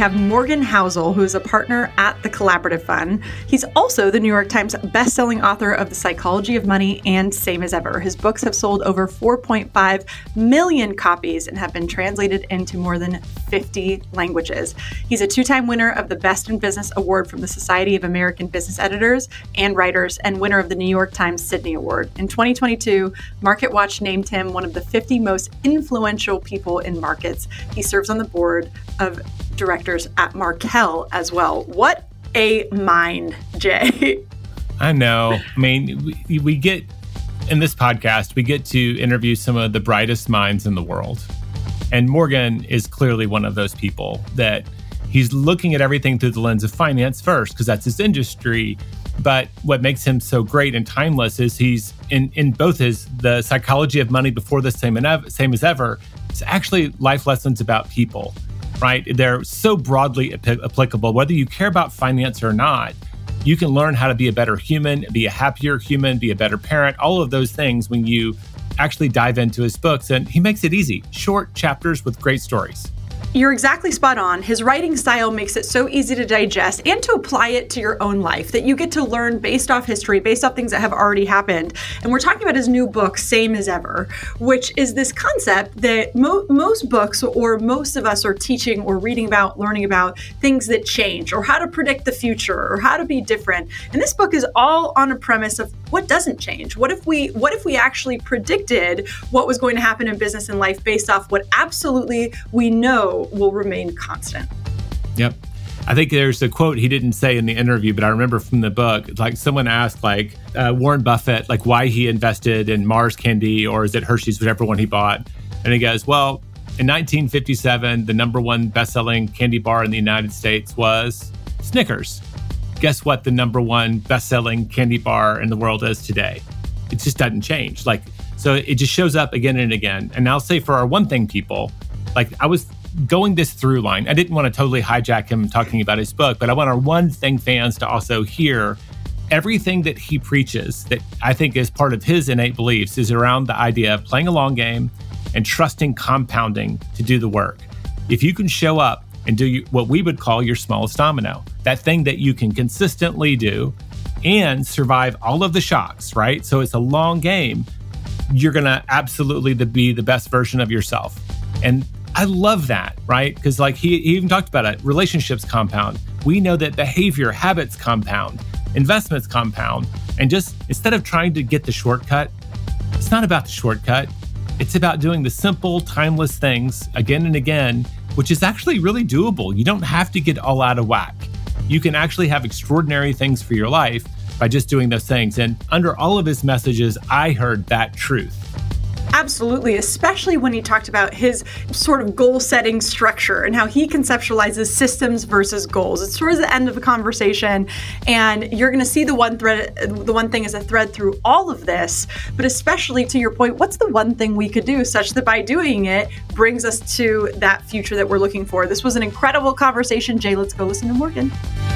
have Morgan Housel, who is a partner at the Collaborative Fund. He's also the New York Times bestselling author of The Psychology of Money and Same as Ever. His books have sold over 4.5 million copies and have been translated into more than 50 languages. He's a two-time winner of the Best in Business Award from the Society of American Business Editors and Writers and winner of the New York Times Sydney Award. In 2022, MarketWatch named him one of the 50 most influential people in markets. He serves on the board of directors at Markel as well. What a mind, Jay. I know. I mean, we get, in this podcast, we get to interview some of the brightest minds in the world. And Morgan is clearly one of those people that he's looking at everything through the lens of finance first, because that's his industry. But what makes him so great and timeless is he's in both The Psychology of Money before the Same as Ever. It's actually life lessons about people, right? They're so broadly applicable. Whether you care about finance or not, you can learn how to be a better human, be a happier human, be a better parent, all of those things when you actually dive into his books. And he makes it easy. Short chapters with great stories. You're exactly spot on. His writing style makes it so easy to digest and to apply it to your own life that you get to learn based off history, based off things that have already happened. And we're talking about his new book, Same as Ever, which is this concept that most books or most of us are teaching or reading about, learning about things that change or how to predict the future or how to be different. And this book is all on a premise of what doesn't change. What if we actually predicted what was going to happen in business and life based off what absolutely we know will remain constant? Yep. I think there's a quote he didn't say in the interview, but I remember from the book, like someone asked Warren Buffett, why he invested in Mars Candy, or is it Hershey's, whichever one he bought. And he goes, well, in 1957, the number one best-selling candy bar in the United States was Snickers. Guess what the number one best-selling candy bar in the world is today? It just doesn't change. So it just shows up again and again. And I'll say for our One Thing people, I was going this through line. I didn't want to totally hijack him talking about his book, but I want our One Thing fans to also hear everything that he preaches that I think is part of his innate beliefs is around the idea of playing a long game and trusting compounding to do the work. If you can show up and do what we would call your smallest domino, that thing that you can consistently do and survive all of the shocks, right? So it's a long game. You're going to absolutely be the best version of yourself. And I love that, right? Because he even talked about it. Relationships compound. We know that behavior, habits compound, investments compound. And just instead of trying to get the shortcut, it's not about the shortcut. It's about doing the simple, timeless things again and again, which is actually really doable. You don't have to get all out of whack. You can actually have extraordinary things for your life by just doing those things. And under all of his messages, I heard that truth. Absolutely, especially when he talked about his sort of goal-setting structure and how he conceptualizes systems versus goals. It's towards the end of the conversation, and you're going to see the one thing as a thread through all of this, but especially to your point, what's the one thing we could do such that by doing it brings us to that future that we're looking for? This was an incredible conversation. Jay, let's go listen to Morgan.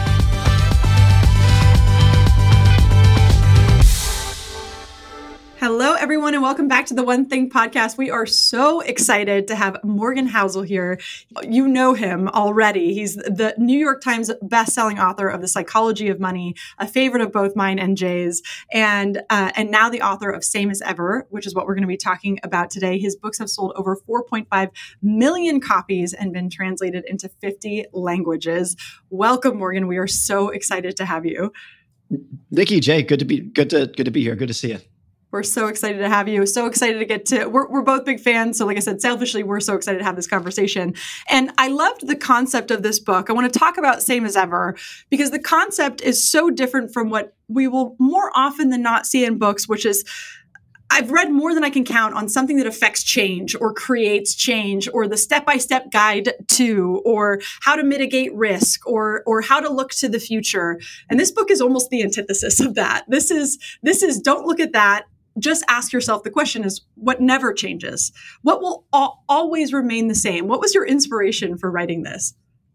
Hello, everyone, and welcome back to the One Thing podcast. We are so excited to have Morgan Housel here. You know him already. He's the New York Times bestselling author of The Psychology of Money, a favorite of both mine and Jay's, and now the author of Same as Ever, which is what we're going to be talking about today. His books have sold over 4.5 million copies and been translated into 50 languages. Welcome, Morgan. We are so excited to have you. Nikki, Jay, good to be here. Good to see you. We're so excited to have you. So excited to get to, we're both big fans. So like I said, selfishly, we're so excited to have this conversation. And I loved the concept of this book. I want to talk about Same as Ever because the concept is so different from what we will more often than not see in books, which is I've read more than I can count on something that affects change or creates change or the step-by-step guide to, or how to mitigate risk or how to look to the future. And this book is almost the antithesis of that. This is don't look at that. Just ask yourself, the question is, what never changes? What will always remain the same? What was your inspiration for writing this?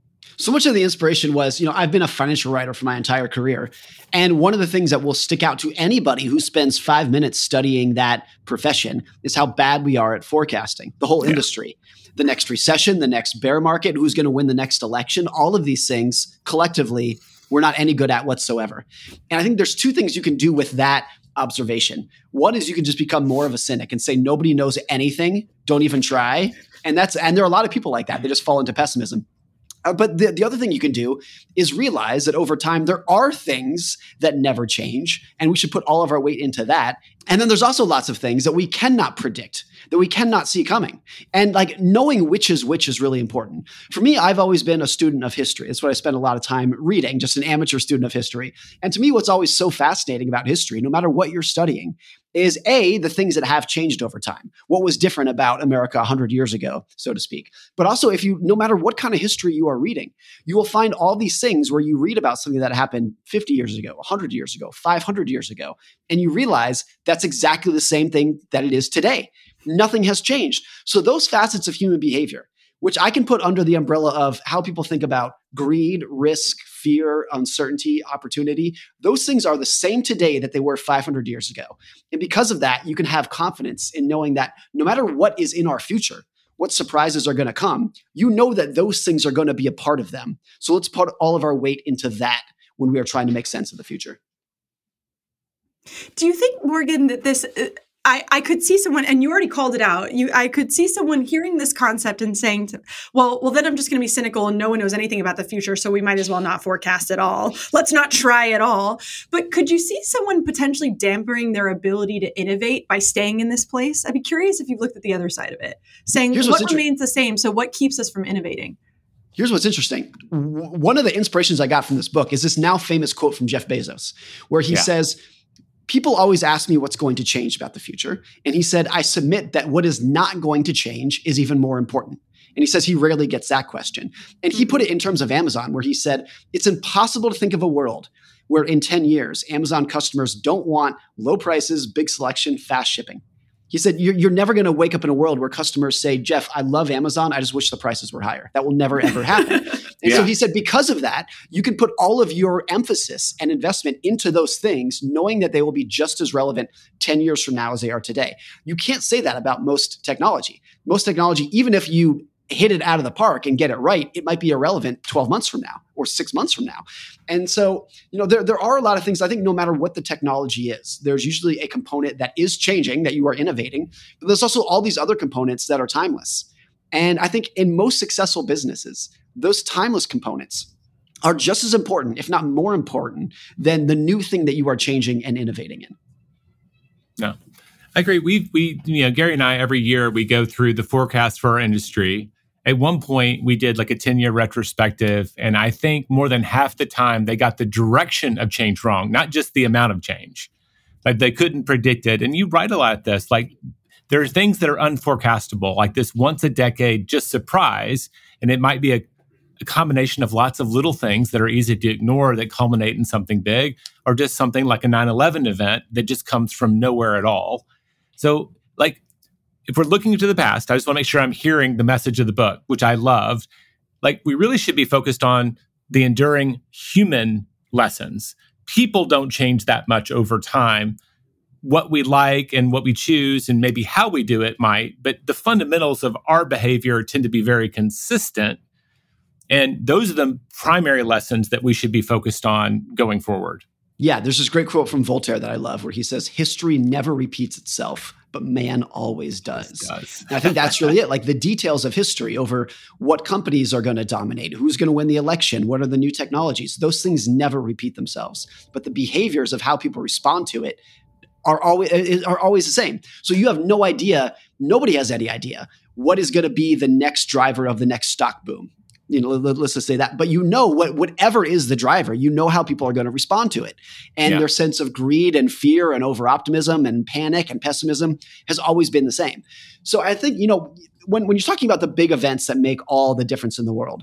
So much of the inspiration was, I've been a financial writer for my entire career. And one of the things that will stick out to anybody who spends 5 minutes studying that profession is how bad we are at forecasting, the whole industry. The next recession, the next bear market, who's going to win the next election, all of these things collectively, we're not any good at whatsoever. And I think there's two things you can do with that observation. One is you can just become more of a cynic and say, nobody knows anything, don't even try. And there are a lot of people like that. They just fall into pessimism. But the other thing you can do is realize that over time, there are things that never change, and we should put all of our weight into that. And then there's also lots of things that we cannot predict, that we cannot see coming. And like knowing which is really important. For me, I've always been a student of history. That's what I spend a lot of time reading, just an amateur student of history. And to me, what's always so fascinating about history, no matter what you're studying, is the things that have changed over time. What was different about America 100 years ago, so to speak. But also, no matter what kind of history you are reading, you will find all these things where you read about something that happened 50 years ago, 100 years ago, 500 years ago, and you realize that's exactly the same thing that it is today. Nothing has changed. So those facets of human behavior, which I can put under the umbrella of how people think about greed, risk, fear, uncertainty, opportunity, those things are the same today that they were 500 years ago. And because of that, you can have confidence in knowing that no matter what is in our future, what surprises are going to come, you know that those things are going to be a part of them. So let's put all of our weight into that when we are trying to make sense of the future. Do you think, Morgan, that this... I could see someone, and you already called it out. I could see someone hearing this concept and saying, well, then I'm just going to be cynical and no one knows anything about the future, so we might as well not forecast at all. Let's not try at all. But could you see someone potentially dampening their ability to innovate by staying in this place? I'd be curious if you've looked at the other side of it, saying what remains the same, so what keeps us from innovating? Here's what's interesting. One of the inspirations I got from this book is this now famous quote from Jeff Bezos, where he says, people always ask me what's going to change about the future. And he said, I submit that what is not going to change is even more important. And he says he rarely gets that question. And he put it in terms of Amazon, where he said, it's impossible to think of a world where in 10 years, Amazon customers don't want low prices, big selection, fast shipping. He said, you're never going to wake up in a world where customers say, Jeff, I love Amazon. I just wish the prices were higher. That will never, ever happen. And so he said, because of that, you can put all of your emphasis and investment into those things, knowing that they will be just as relevant 10 years from now as they are today. You can't say that about most technology. Most technology, even if you hit it out of the park and get it right, it might be irrelevant 12 months from now or 6 months from now. And so, there are a lot of things. I think no matter what the technology is, there's usually a component that is changing, that you are innovating, but there's also all these other components that are timeless. And I think in most successful businesses, those timeless components are just as important, if not more important, than the new thing that you are changing and innovating in. No, I agree. We Gary and I, every year we go through the forecast for our industry. At one point, we did like a 10-year retrospective, and I think more than half the time they got the direction of change wrong, not just the amount of change. Like they couldn't predict it. And you write a lot of this, like there are things that are unforecastable, like this once a decade just surprise, and it might be a combination of lots of little things that are easy to ignore that culminate in something big, or just something like a 9/11 event that just comes from nowhere at all. So, like, if we're looking into the past, I just want to make sure I'm hearing the message of the book, which I loved. Like, we really should be focused on the enduring human lessons. People don't change that much over time. What we like and what we choose and maybe how we do it might, but the fundamentals of our behavior tend to be very consistent. And those are the primary lessons that we should be focused on going forward. Yeah, there's this great quote from Voltaire that I love where he says, history never repeats itself, but man always does. And I think that's really it. Like the details of history over what companies are going to dominate, who's going to win the election, what are the new technologies, those things never repeat themselves. But the behaviors of how people respond to it are always the same. So you have no idea, nobody has any idea what is going to be the next driver of the next stock boom. Let's just say that. But whatever is the driver, how people are going to respond to it. And their sense of greed and fear and over-optimism and panic and pessimism has always been the same. So I think, when you're talking about the big events that make all the difference in the world,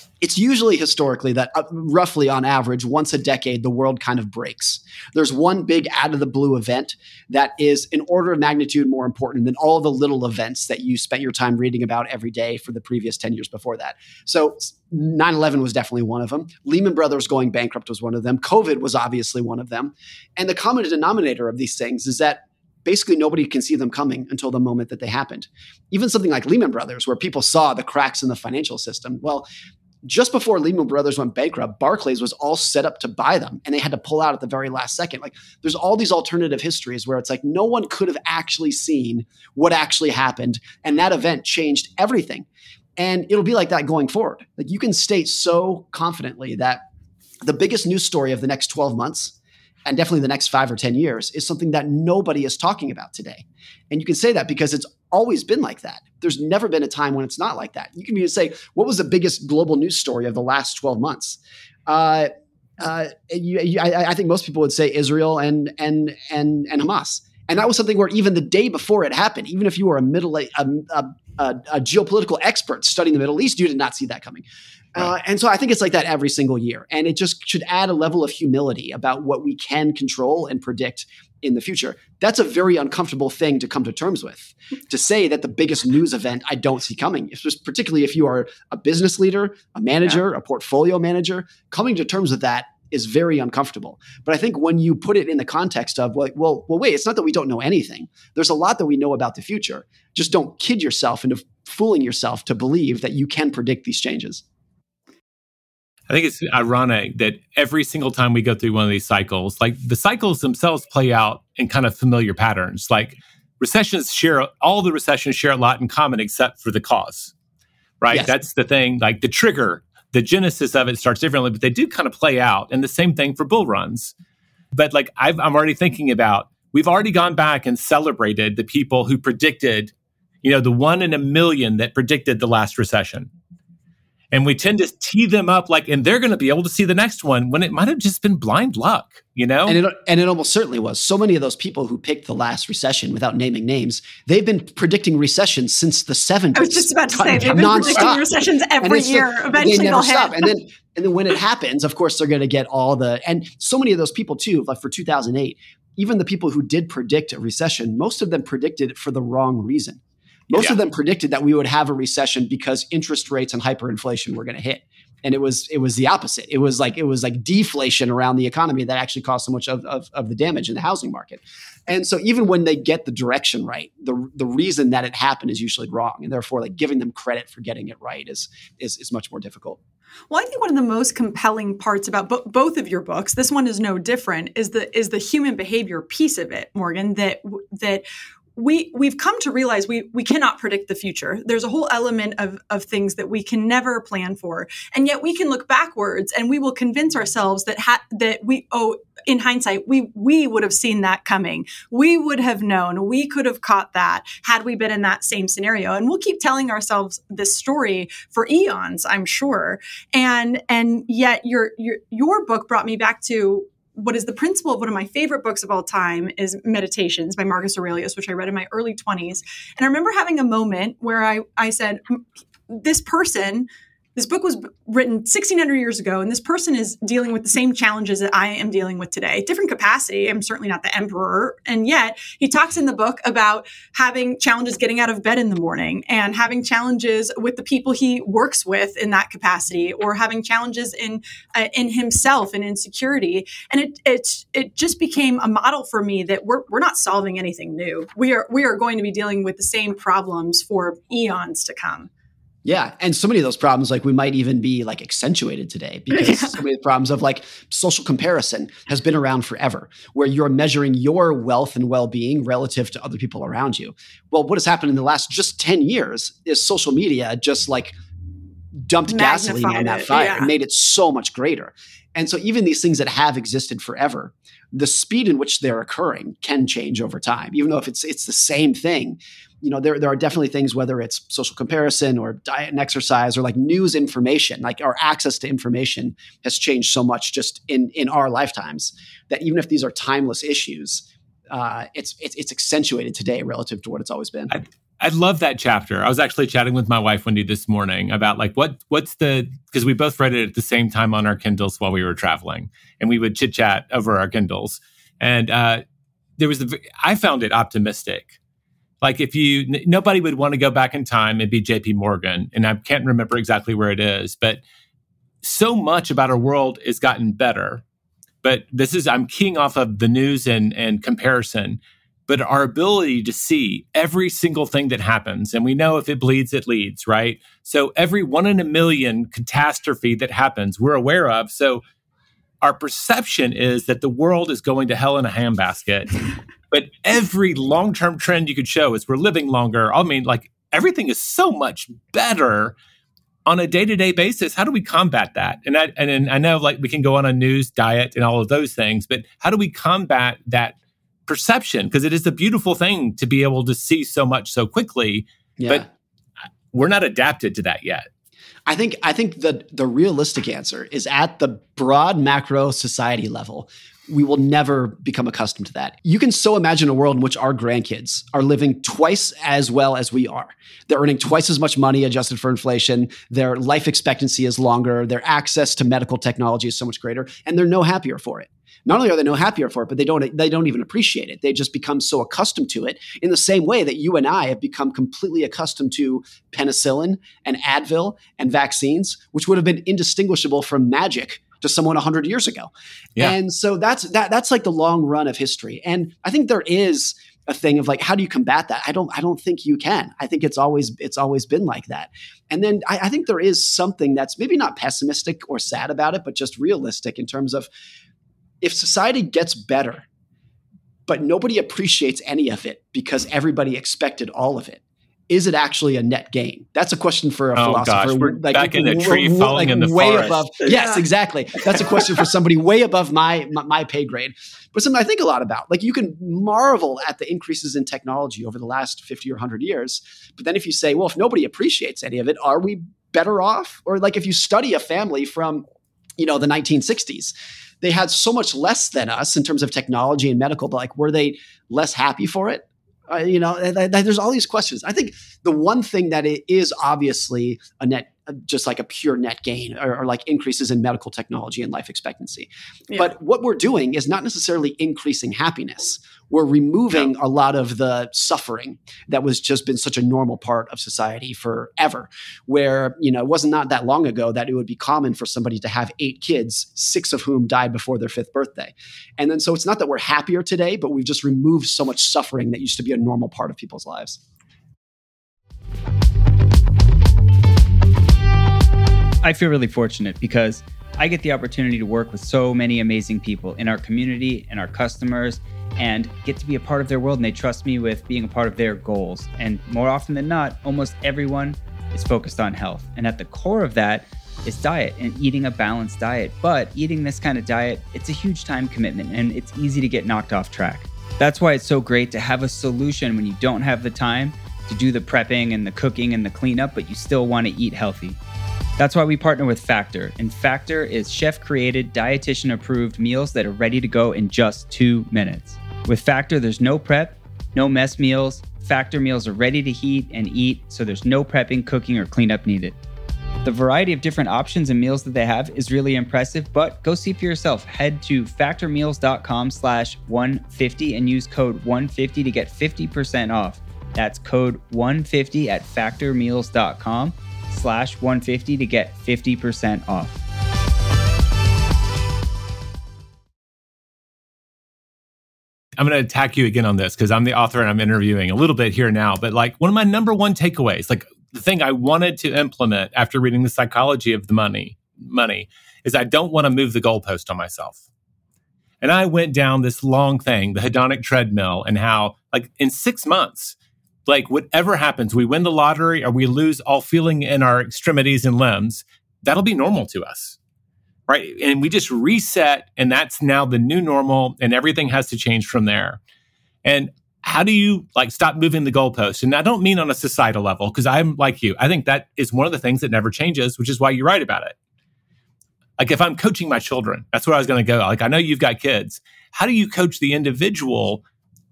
It's usually historically that roughly on average, once a decade, the world kind of breaks. There's one big out of the blue event that is an order of magnitude more important than all the little events that you spent your time reading about every day for the previous 10 years before that. So 9/11 was definitely one of them. Lehman Brothers going bankrupt was one of them. COVID was obviously one of them. And the common denominator of these things is that basically nobody can see them coming until the moment that they happened. Even something like Lehman Brothers, where people saw the cracks in the financial system. Well, just before Lehman Brothers went bankrupt, Barclays was all set up to buy them, and they had to pull out at the very last second. Like, there's all these alternative histories where it's like no one could have actually seen what actually happened, and that event changed everything. And it'll be like that going forward. Like, you can state so confidently that the biggest news story of the next 12 months, and definitely the next 5 or 10 years, is something that nobody is talking about today. And you can say that because it's always been like that. There's never been a time when it's not like that. You can even say, what was the biggest global news story of the last 12 months? I think most people would say Israel and Hamas. And that was something where even the day before it happened, even if you were a geopolitical expert studying the Middle East, you did not see that coming. Right. And so I think it's like that every single year. And it just should add a level of humility about what we can control and predict in the future. That's a very uncomfortable thing to come to terms with, to say that the biggest news event I don't see coming. It's just particularly if you are a business leader, a manager, a portfolio manager, coming to terms with that is very uncomfortable. But I think when you put it in the context of, well, wait, it's not that we don't know anything. There's a lot that we know about the future. Just don't kid yourself into fooling yourself to believe that you can predict these changes. I think it's ironic that every single time we go through one of these cycles, like the cycles themselves play out in kind of familiar patterns. Like all the recessions share a lot in common except for the cause, right? Yes. That's the thing, like the trigger, the genesis of it starts differently, but they do kind of play out. And the same thing for bull runs. But like I'm already thinking about, we've already gone back and celebrated the people who predicted, the 1 in a million that predicted the last recession. And we tend to tee them up and they're going to be able to see the next one when it might have just been blind luck, And it almost certainly was. So many of those people who picked the last recession without naming names, they've been predicting recessions since the 70s. I was just about to say, they've been predicting recessions every year. Eventually they'll hit. And then when it happens, of course, they're going to get and so many of those people too, like for 2008, even the people who did predict a recession, most of them predicted it for the wrong reason. Most of them predicted that we would have a recession because interest rates and hyperinflation were going to hit. And it was the opposite. It was like deflation around the economy that actually caused so much of the damage in the housing market. And so even when they get the direction right, the reason that it happened is usually wrong. And therefore, giving them credit for getting it right is much more difficult. Well, I think one of the most compelling parts about both of your books, this one is no different, is the human behavior piece of it, Morgan, that we've come to realize we cannot predict the future. There's a whole element of things that we can never plan for. And yet we can look backwards and we will convince ourselves that in hindsight, we would have seen that coming. We would have known, we could have caught that had we been in that same scenario. And we'll keep telling ourselves this story for eons, I'm sure. And yet your book brought me back to what is the principle of one of my favorite books of all time is Meditations by Marcus Aurelius, which I read in my early 20s. And I remember having a moment where I said, this book was written 1,600 years ago, and this person is dealing with the same challenges that I am dealing with today. Different capacity. I'm certainly not the emperor. And yet he talks in the book about having challenges getting out of bed in the morning and having challenges with the people he works with in that capacity, or having challenges in himself and insecurity. And it just became a model for me that we're not solving anything new. We are going to be dealing with the same problems for eons to come. Yeah. And so many of those problems, we might even be accentuated today because so many of the problems of social comparison has been around forever, where you're measuring your wealth and well-being relative to other people around you. Well, what has happened in the last just 10 years is social media just dumped gasoline on that fire and made it so much greater. And so even these things that have existed forever, the speed in which they're occurring can change over time, even though if it's the same thing. There are definitely things, whether it's social comparison or diet and exercise or news information, our access to information has changed so much just in our lifetimes that even if these are timeless issues, it's accentuated today relative to what it's always been. I love that chapter. I was actually chatting with my wife, Wendy, this morning about like because we both read it at the same time on our Kindles while we were traveling, and we would chit chat over our Kindles. And I found it optimistic. Like nobody would want to go back in time and be JP Morgan. And I can't remember exactly where it is, but so much about our world has gotten better. But I'm keying off of the news and comparison. But our ability to see every single thing that happens, and we know if it bleeds, it leads, right? So every 1 in a million catastrophe that happens, we're aware of. So our perception is that the world is going to hell in a handbasket. But every long-term trend you could show is we're living longer. I mean, like everything is so much better on a day-to-day basis. How do we combat that? And I know like we can go on a news diet and all of those things, but how do we combat that perception? Because it is a beautiful thing to be able to see so much so quickly, but we're not adapted to that yet. I think the realistic answer is at the broad macro society level. We will never become accustomed to that. You can so imagine a world in which our grandkids are living twice as well as we are. They're earning twice as much money adjusted for inflation. Their life expectancy is longer. Their access to medical technology is so much greater, and they're no happier for it. Not only are they no happier for it, but they don't even appreciate it. They just become so accustomed to it in the same way that you and I have become completely accustomed to penicillin and Advil and vaccines, which would have been indistinguishable from magic to someone 100 years ago. Yeah. And so that's like the long run of history. And I think there is a thing of like, how do you combat that? I don't think you can. I think it's always been like that. And then I think there is something that's maybe not pessimistic or sad about it, but just realistic in terms of, if society gets better, but nobody appreciates any of it because everybody expected all of it, is it actually a net gain? That's a question for a philosopher. Gosh, we're like, back in a tree falling in the way forest. Above. Yes, exactly. That's a question for somebody way above my pay grade. But something I think a lot about. Like you can marvel at the increases in technology over the last 50 or 100 years. But then if you say, well, if nobody appreciates any of it, are we better off? Or like if you study a family from, the 1960s, they had so much less than us in terms of technology and medical, but like, were they less happy for it? There's all these questions. I think the one thing that it is obviously a net, just like a pure net gain or like increases in medical technology and life expectancy. Yeah. But what we're doing is not necessarily increasing happiness. We're removing a lot of the suffering that was just been such a normal part of society forever, where, it wasn't not that long ago that it would be common for somebody to have 8 kids, 6 of whom died before their 5th birthday. And then, so it's not that we're happier today, but we've just removed so much suffering that used to be a normal part of people's lives. I feel really fortunate because I get the opportunity to work with so many amazing people in our community and our customers and get to be a part of their world. And they trust me with being a part of their goals. And more often than not, almost everyone is focused on health. And at the core of that is diet and eating a balanced diet. But eating this kind of diet, it's a huge time commitment and it's easy to get knocked off track. That's why it's so great to have a solution when you don't have the time to do the prepping and the cooking and the cleanup, but you still want to eat healthy. That's why we partner with Factor. And Factor is chef-created, dietitian-approved meals that are ready to go in just 2 minutes. With Factor, there's no prep, no mess meals. Factor meals are ready to heat and eat, so there's no prepping, cooking, or cleanup needed. The variety of different options and meals that they have is really impressive, but go see for yourself. Head to factormeals.com/150 and use code 150 to get 50% off. That's code 150 at factormeals.com/150 to get 50% off. I'm going to attack you again on this because I'm the author and I'm interviewing a little bit here now. But like one of my number one takeaways, like the thing I wanted to implement after reading The Psychology of the Money is I don't want to move the goalpost on myself. And I went down this long thing, the hedonic treadmill, and how like in 6 months, like whatever happens, we win the lottery or we lose all feeling in our extremities and limbs, that'll be normal to us. Right. And we just reset, and that's now the new normal, and everything has to change from there. And how do you like stop moving the goalpost? And I don't mean on a societal level, because I'm like you. I think that is one of the things that never changes, which is why you write about it. Like if I'm coaching my children, that's where I was going to go. Like I know you've got kids. How do you coach the individual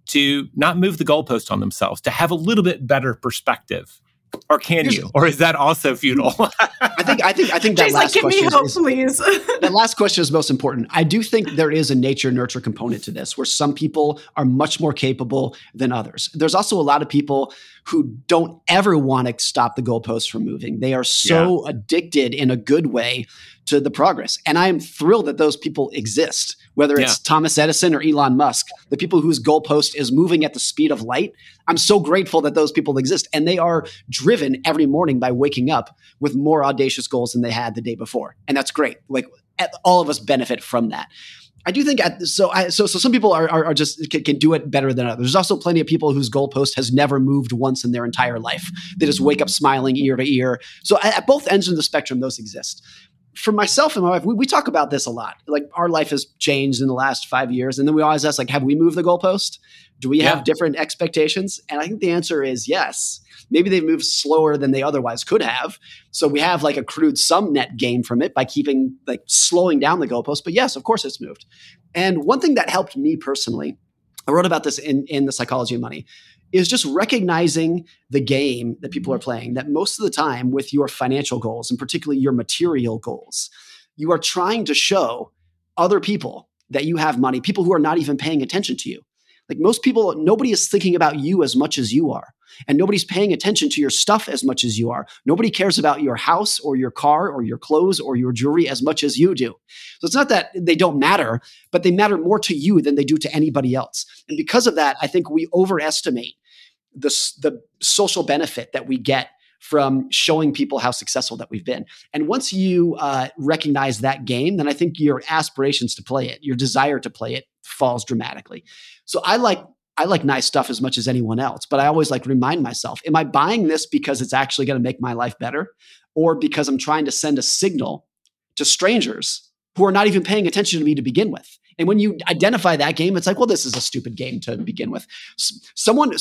to not move the goalpost on themselves, to have a little bit better perspective? Or can you? Or is that also futile? I think that Jay's last give me question hope, is please. that last question is most important. I do think there is a nature-nurture component to this, where some people are much more capable than others. There's also a lot of people who don't ever want to stop the goalposts from moving. They are so addicted in a good way to the progress. And I am thrilled that those people exist, whether it's Thomas Edison or Elon Musk, the people whose goalpost is moving at the speed of light. I'm so grateful that those people exist. And they are driven every morning by waking up with more audacious goals than they had the day before. And that's great. Like, all of us benefit from that. I do think so some people are just can do it better than others. There's also plenty of people whose goalpost has never moved once in their entire life. They just wake up smiling ear to ear. So at both ends of the spectrum, those exist. For myself and my wife, we talk about this a lot. Like, our life has changed in the last 5 years. And then we always ask, like, have we moved the goalpost? Do we have different expectations? And I think the answer is yes. Maybe they've moved slower than they otherwise could have. So we have like accrued some net gain from it by slowing down the goalpost. But yes, of course it's moved. And one thing that helped me personally, I wrote about this in The Psychology of Money, is just recognizing the game that people are playing, that most of the time with your financial goals, and particularly your material goals, you are trying to show other people that you have money, people who are not even paying attention to you. Like, most people, nobody is thinking about you as much as you are. And nobody's paying attention to your stuff as much as you are. Nobody cares about your house or your car or your clothes or your jewelry as much as you do. So it's not that they don't matter, but they matter more to you than they do to anybody else. And because of that, I think we overestimate the social benefit that we get from showing people how successful that we've been. And once you recognize that game, then I think your aspirations to play it, your desire to play it, falls dramatically. So I like nice stuff as much as anyone else, but I always like to remind myself, am I buying this because it's actually going to make my life better, or because I'm trying to send a signal to strangers who are not even paying attention to me to begin with? And when you identify that game, it's like, well, this is a stupid game to begin with. Someone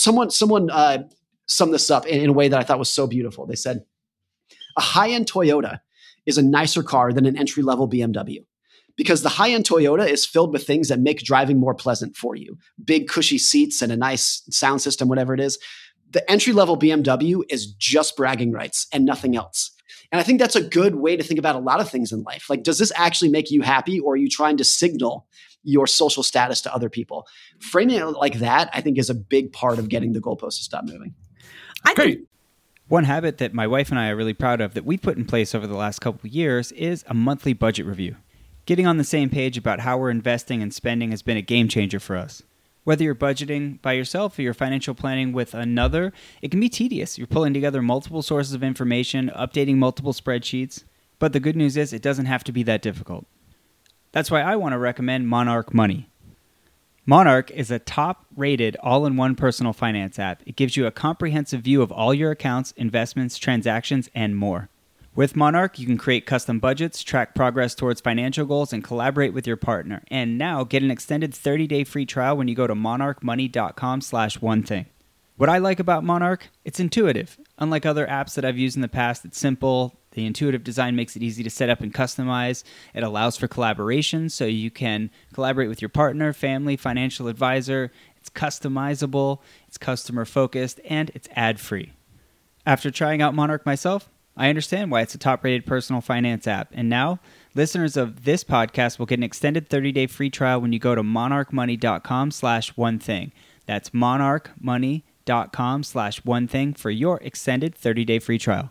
summed this up in a way that I thought was so beautiful. They said, a high-end Toyota is a nicer car than an entry-level BMW, because the high-end Toyota is filled with things that make driving more pleasant for you. Big, cushy seats and a nice sound system, whatever it is. The entry-level BMW is just bragging rights and nothing else. And I think that's a good way to think about a lot of things in life. Like, does this actually make you happy, or are you trying to signal your social status to other people? Framing it like that, I think, is a big part of getting the goalpost to stop moving. Great. One habit that my wife and I are really proud of that we put in place over the last couple of years is a monthly budget review. Getting on the same page about how we're investing and spending has been a game changer for us. Whether you're budgeting by yourself or you're financial planning with another, it can be tedious. You're pulling together multiple sources of information, updating multiple spreadsheets. But the good news is it doesn't have to be that difficult. That's why I want to recommend Monarch Money. Monarch is a top-rated all-in-one personal finance app. It gives you a comprehensive view of all your accounts, investments, transactions, and more. With Monarch, you can create custom budgets, track progress towards financial goals, and collaborate with your partner. And now, get an extended 30-day free trial when you go to monarchmoney.com/onething. What I like about Monarch, it's intuitive. Unlike other apps that I've used in the past, it's simple. The intuitive design makes it easy to set up and customize. It allows for collaboration, so you can collaborate with your partner, family, financial advisor. It's customizable, it's customer-focused, and it's ad-free. After trying out Monarch myself, I understand why it's a top-rated personal finance app. And now, listeners of this podcast will get an extended 30-day free trial when you go to monarchmoney.com/onething. That's monarchmoney.com/onething for your extended 30-day free trial.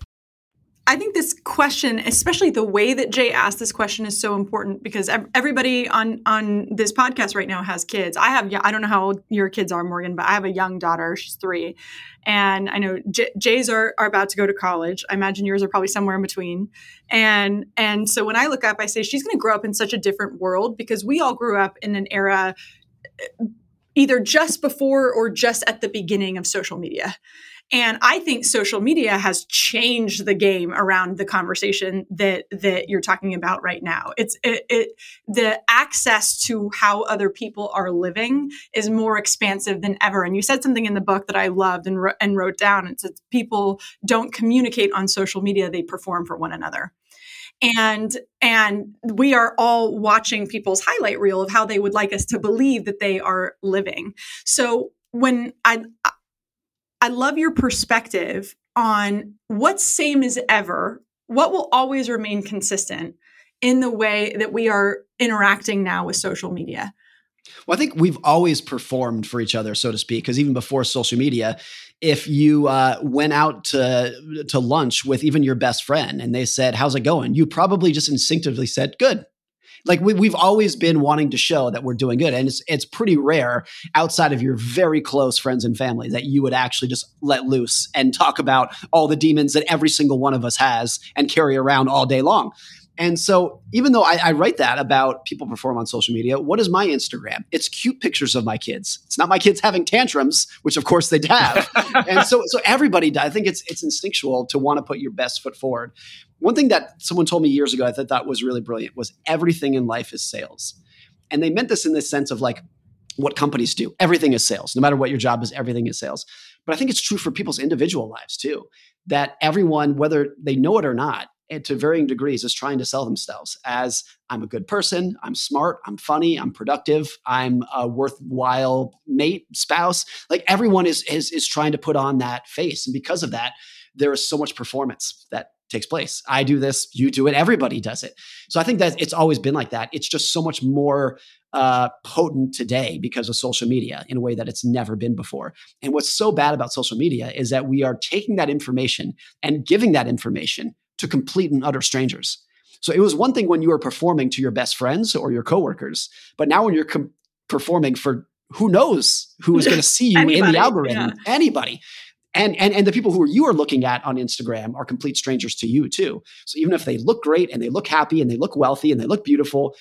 I think this question, especially the way that Jay asked this question, is so important, because everybody on this podcast right now has kids. I don't know how old your kids are, Morgan, but I have a young daughter. She's 3. And I know Jay's are about to go to college. I imagine yours are probably somewhere in between. And so when I look up, I say she's going to grow up in such a different world, because we all grew up in an era either just before or just at the beginning of social media. And I think social media has changed the game around the conversation that you're talking about right now. The access to how other people are living is more expansive than ever. And you said something in the book that I loved and wrote down. It says people don't communicate on social media; they perform for one another. And we are all watching people's highlight reel of how they would like us to believe that they are living. So when I love your perspective on what's same as ever, what will always remain consistent in the way that we are interacting now with social media. Well, I think we've always performed for each other, so to speak, because even before social media, if you went out to lunch with even your best friend and they said, "How's it going?" you probably just instinctively said, "Good." Like we've always been wanting to show that we're doing good. And it's pretty rare outside of your very close friends and family that you would actually just let loose and talk about all the demons that every single one of us has and carry around all day long. And so even though I write that about people perform on social media, what is my Instagram? It's cute pictures of my kids. It's not my kids having tantrums, which of course they'd have. And so everybody, I think it's instinctual to want to put your best foot forward. One thing that someone told me years ago I thought was really brilliant was everything in life is sales. And they meant this in this sense of like what companies do. Everything is sales. No matter what your job is, everything is sales. But I think it's true for people's individual lives too, that everyone, whether they know it or not, and to varying degrees, is trying to sell themselves as I'm a good person, I'm smart, I'm funny, I'm productive, I'm a worthwhile mate, spouse. Like everyone is trying to put on that face. And because of that, there is so much performance that takes place. I do this, you do it, everybody does it. So I think that it's always been like that. It's just so much more potent today because of social media in a way that it's never been before. And what's so bad about social media is that we are taking that information and giving that information to complete and utter strangers. So it was one thing when you were performing to your best friends or your coworkers, but now when you're performing for who knows who is going to see you in the algorithm, anybody. And the people who you are looking at on Instagram are complete strangers to you too. So even if they look great and they look happy and they look wealthy and they look beautiful,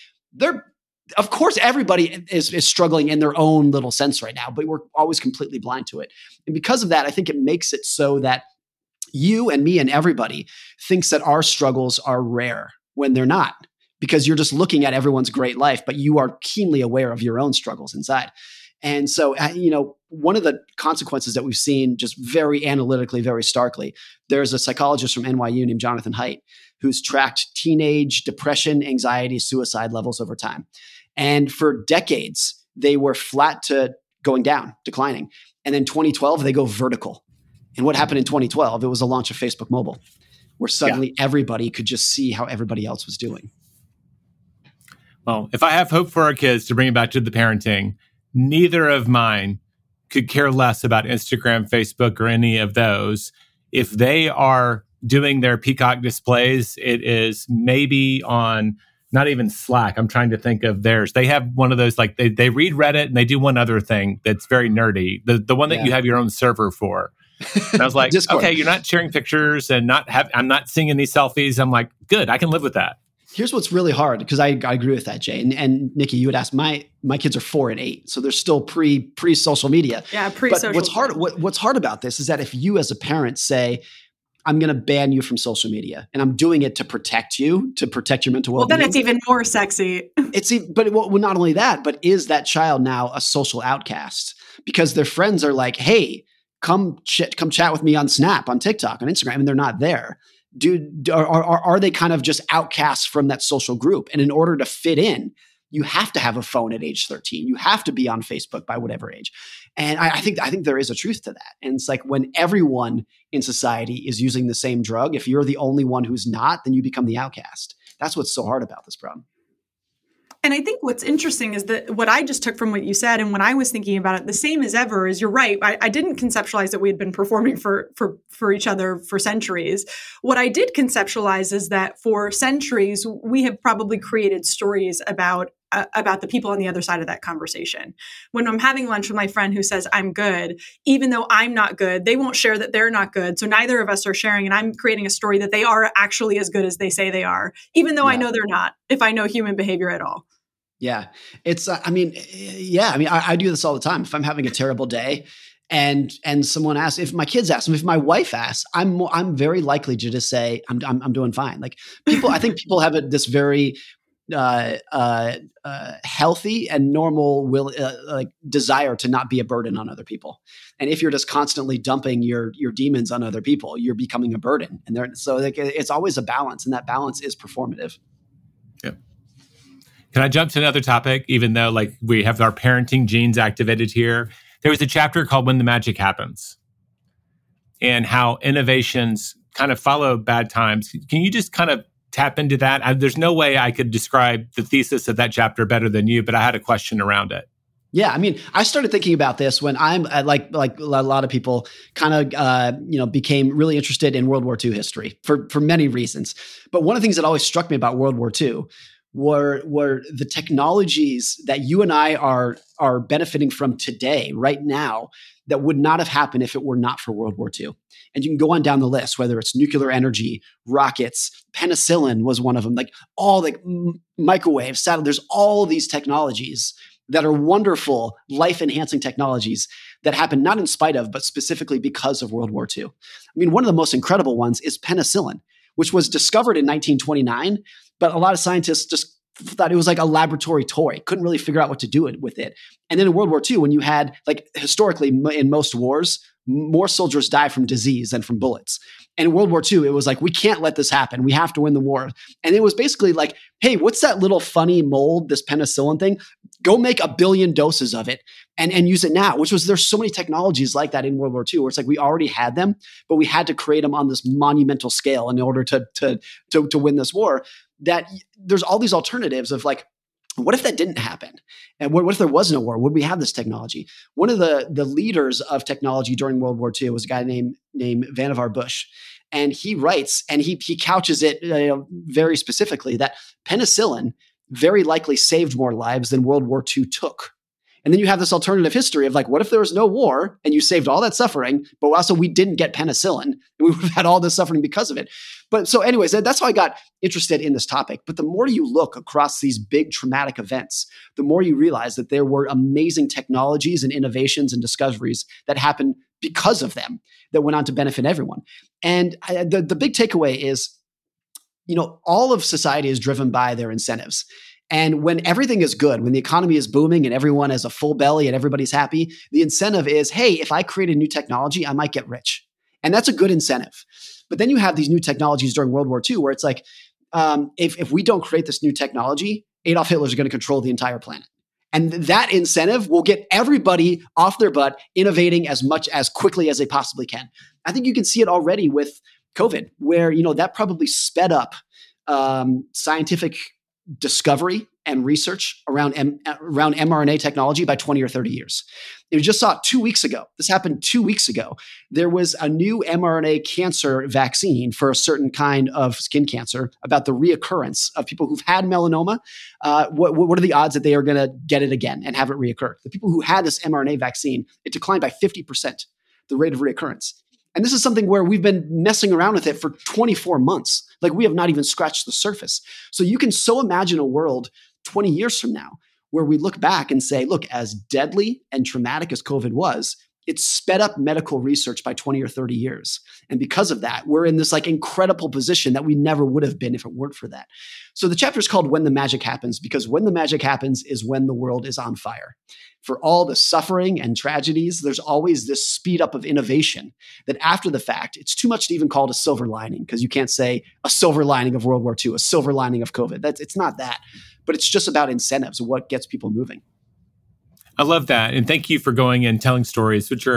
of course, everybody is struggling in their own little sense right now, but we're always completely blind to it. And because of that, I think it makes it so that you and me and everybody thinks that our struggles are rare when they're not, because you're just looking at everyone's great life, but you are keenly aware of your own struggles inside. And so, one of the consequences that we've seen just very analytically, very starkly, there's a psychologist from NYU named Jonathan Haidt who's tracked teenage depression, anxiety, suicide levels over time. And for decades, they were flat to going down, declining. And then 2012, they go vertical. And what happened in 2012? It was the launch of Facebook Mobile, where suddenly everybody could just see how everybody else was doing. Well, if I have hope for our kids, to bring it back to the parenting, neither of mine could care less about Instagram, Facebook, or any of those. If they are doing their Peacock displays, it is maybe on not even Slack. I'm trying to think of theirs. They have one of those, like they read Reddit and they do one other thing that's very nerdy. The one that you have your own server for. And I was like, okay, you're not sharing pictures and I'm not seeing any selfies. I'm like, good, I can live with that. Here's what's really hard, because I agree with that, Jay. And Nikki, you would ask, my kids are 4 and 8, so they're still pre social media. Yeah, pre-social. But what's hard about this is that if you as a parent say, I'm going to ban you from social media, and I'm doing it to protect you, to protect your mental well-being. Well, then it's even more sexy. But not only that, but is that child now a social outcast? Because their friends are like, hey, come chat with me on Snap, on TikTok, on Instagram, and they're not there. Are they kind of just outcasts from that social group? And in order to fit in, you have to have a phone at age 13. You have to be on Facebook by whatever age. And I think there is a truth to that. And it's like when everyone in society is using the same drug, if you're the only one who's not, then you become the outcast. That's what's so hard about this problem. And I think what's interesting is that what I just took from what you said, and when I was thinking about it, the same as ever is you're right. I didn't conceptualize that we had been performing for each other for centuries. What I did conceptualize is that for centuries, we have probably created stories about the people on the other side of that conversation. When I'm having lunch with my friend who says I'm good, even though I'm not good, they won't share that they're not good. So neither of us are sharing, and I'm creating a story that they are actually as good as they say they are, even though I know they're not, if I know human behavior at all. Yeah. It's, I do this all the time. If I'm having a terrible day and someone asks, if my kids ask them, if my wife asks, I'm very likely to just say, I'm doing fine. Like I think people have this very healthy and normal desire to not be a burden on other people. And if you're just constantly dumping your demons on other people, you're becoming a burden. And it's always a balance, and that balance is performative. Yeah. Can I jump to another topic, even though like we have our parenting genes activated here? There was a chapter called When the Magic Happens, and how innovations kind of follow bad times. Can you just kind of tap into that? There's no way I could describe the thesis of that chapter better than you, but I had a question around it. Yeah, I mean, I started thinking about this when I'm like a lot of people kind of became really interested in World War II history for many reasons. But one of the things that always struck me about World War II were the technologies that you and I are benefiting from today, right now, that would not have happened if it were not for World War II. And you can go on down the list, whether it's nuclear energy, rockets, penicillin was one of them, like all the microwaves, satellite. There's all these technologies that are wonderful, life-enhancing technologies that happen not in spite of, but specifically because of World War II. I mean, one of the most incredible ones is penicillin, which was discovered in 1929, but a lot of scientists just thought it was like a laboratory toy, couldn't really figure out what to do with it. And then in World War II, when you had, like historically in most wars, more soldiers die from disease than from bullets. And in World War II, it was like, we can't let this happen. We have to win the war. And it was basically like, hey, what's that little funny mold, this penicillin thing? Go make 1 billion doses of it and use it now, there's so many technologies like that in World War II where it's like we already had them, but we had to create them on this monumental scale in order to win this war. That there's all these alternatives of like, what if that didn't happen? And what if there wasn't a war? Would we have this technology? One of the leaders of technology during World War II was a guy named Vannevar Bush. And he writes, and he couches it very specifically, that penicillin very likely saved more lives than World War II took. And then you have this alternative history of like, what if there was no war and you saved all that suffering, but also we didn't get penicillin and we would have had all this suffering because of it. But so anyways, that's how I got interested in this topic. But the more you look across these big traumatic events, the more you realize that there were amazing technologies and innovations and discoveries that happened because of them that went on to benefit everyone. And the big takeaway is, all of society is driven by their incentives. And when everything is good, when the economy is booming and everyone has a full belly and everybody's happy, the incentive is, hey, if I create a new technology, I might get rich. And that's a good incentive. But then you have these new technologies during World War II where it's like, if we don't create this new technology, Adolf Hitler is going to control the entire planet. And that incentive will get everybody off their butt, innovating as quickly as they possibly can. I think you can see it already with COVID, where that probably sped up scientific discovery and research around mRNA technology by 20 or 30 years. And we just saw it 2 weeks ago. This happened 2 weeks ago. There was a new mRNA cancer vaccine for a certain kind of skin cancer about the reoccurrence of people who've had melanoma. What are the odds that they are going to get it again and have it reoccur? The people who had this mRNA vaccine, it declined by 50%, the rate of reoccurrence. And this is something where we've been messing around with it for 24 months. Like we have not even scratched the surface. So you can so imagine a world 20 years from now where we look back and say, look, as deadly and traumatic as COVID was, it sped up medical research by 20 or 30 years. And because of that, we're in this like incredible position that we never would have been if it weren't for that. So the chapter is called When the Magic Happens, because when the magic happens is when the world is on fire. For all the suffering and tragedies, there's always this speed up of innovation that after the fact, it's too much to even call it a silver lining, because you can't say a silver lining of World War II, a silver lining of COVID. It's not that, but it's just about incentives and what gets people moving. I love that. And thank you for going and telling stories, which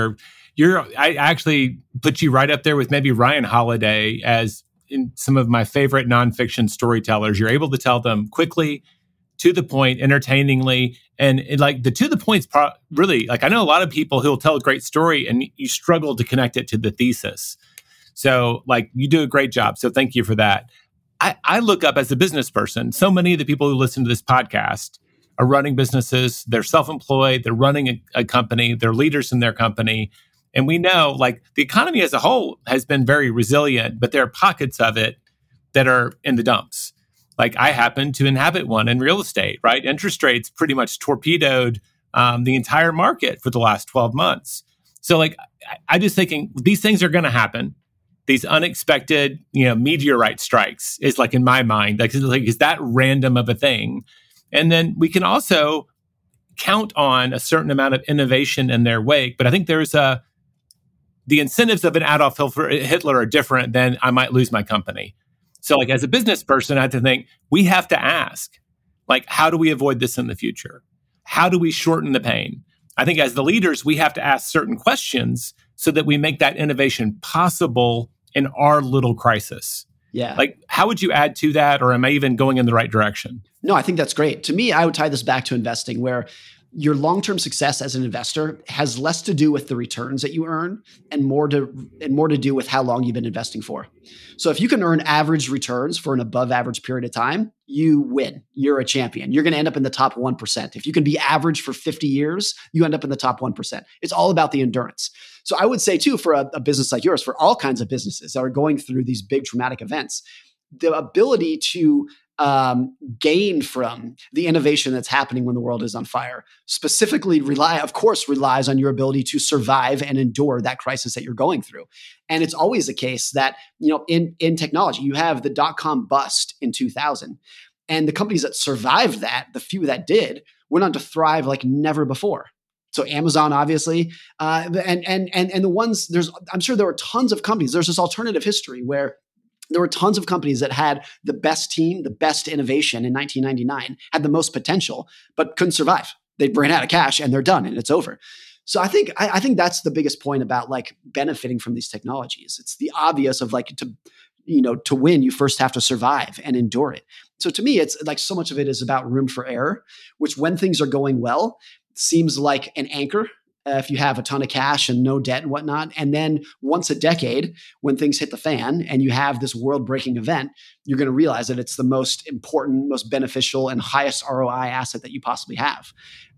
I actually put you right up there with maybe Ryan Holiday as in some of my favorite nonfiction storytellers. You're able to tell them quickly, to the point, entertainingly, and like the to the point's really, like I know a lot of people who will tell a great story and you struggle to connect it to the thesis. So like you do a great job. So thank you for that. I look up as a business person. So many of the people who listen to this podcast are running businesses. They're self-employed. They're running a company. They're leaders in their company. And we know like the economy as a whole has been very resilient, but there are pockets of it that are in the dumps. Like I happen to inhabit one in real estate, right? Interest rates pretty much torpedoed the entire market for the last 12 months. So like, I just thinking these things are going to happen. these unexpected, meteorite strikes is like in my mind, like is that random of a thing? And then we can also count on a certain amount of innovation in their wake. But I think there's the incentives of an Adolf Hitler are different than I might lose my company. So like as a business person, I have to think, we have to ask, like, how do we avoid this in the future? How do we shorten the pain? I think as the leaders, we have to ask certain questions so that we make that innovation possible in our little crisis. Yeah. Like, how would you add to that? Or am I even going in the right direction? No, I think that's great. To me, I would tie this back to investing, where your long-term success as an investor has less to do with the returns that you earn and more to do with how long you've been investing for. So if you can earn average returns for an above average period of time, you win. You're a champion. You're going to end up in the top 1%. If you can be average for 50 years, you end up in the top 1%. It's all about the endurance. So I would say too, for a business like yours, for all kinds of businesses that are going through these big traumatic events, the ability to gain from the innovation that's happening when the world is on fire, specifically relies on your ability to survive and endure that crisis that you're going through. And it's always the case that, in technology, you have the dot-com bust in 2000. And the companies that survived that, the few that did, went on to thrive like never before. So Amazon, obviously, and the ones, I'm sure there were tons of companies. There's this alternative history where there were tons of companies that had the best team, the best innovation in 1999, had the most potential, but couldn't survive. They ran out of cash and they're done and it's over. So I think that's the biggest point about like benefiting from these technologies. It's the obvious of like to win, you first have to survive and endure it. So to me, it's like so much of it is about room for error, which when things are going well seems like an anchor. If you have a ton of cash and no debt and whatnot. And then once a decade, when things hit the fan and you have this world-breaking event, you're going to realize that it's the most important, most beneficial, and highest ROI asset that you possibly have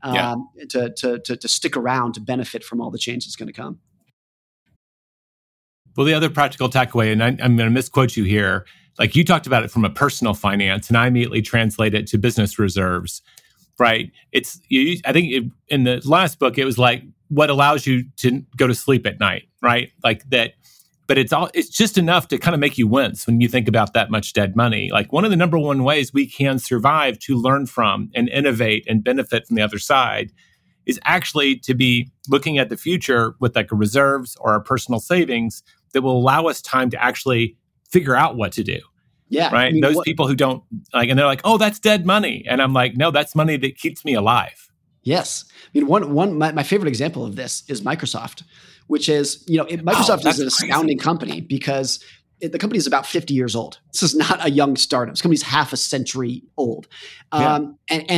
to stick around to benefit from all the change that's going to come. Well, the other practical takeaway, and I'm going to misquote you here, like you talked about it from a personal finance, and I immediately translate it to business reserves. Right. I think in the last book, it was like what allows you to go to sleep at night. Right. Like that. But it's just enough to kind of make you wince when you think about that much dead money. Like one of the number one ways we can survive, to learn from and innovate and benefit from the other side, is actually to be looking at the future with like a reserves or our personal savings that will allow us time to actually figure out what to do. Yeah. Right. Those people who don't like, and they're like, oh, that's dead money. And I'm like, no, that's money that keeps me alive. Yes. I mean, my favorite example of this is Microsoft, which is, Microsoft is an astounding company because the company is about 50 years old. This is not a young startup. This company is half a century old. And